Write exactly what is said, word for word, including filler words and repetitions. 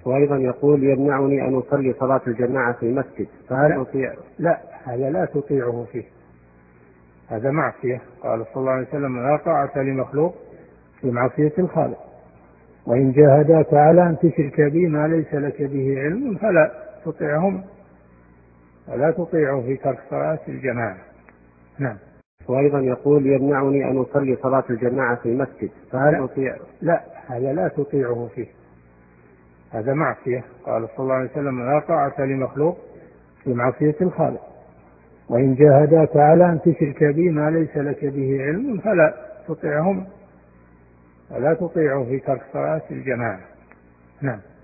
وأيضا يقول يمنعني أن أصلي صلاة الجماعة في المسجد، فهل أطيع؟ لا، هذا لا تطيعه فيه، هذا معصية. قال صلى الله عليه وسلم: لا طاعة لمخلوق في معصية الخالق. وإن جاهداك على أن تشرك بي ما ليس لك به علم فلا تطيعهم، ولا تطيعه في ترك صلاة الجماعة. نعم. وأيضا يقول يمنعني أن أصلي صلاة الجماعة في المسجد، فهل لا. أطيع؟ لا، هذا لا تطيعه فيه، هذا معصية. قال صلى الله عليه وسلم: لا طاعة لمخلوق في معصية الخالق. وإن جاهداك على أن تشرك بي ما ليس لك به علم فلا تطيعهم، ولا تطيعه في ترك صلاة الجماعة. نعم.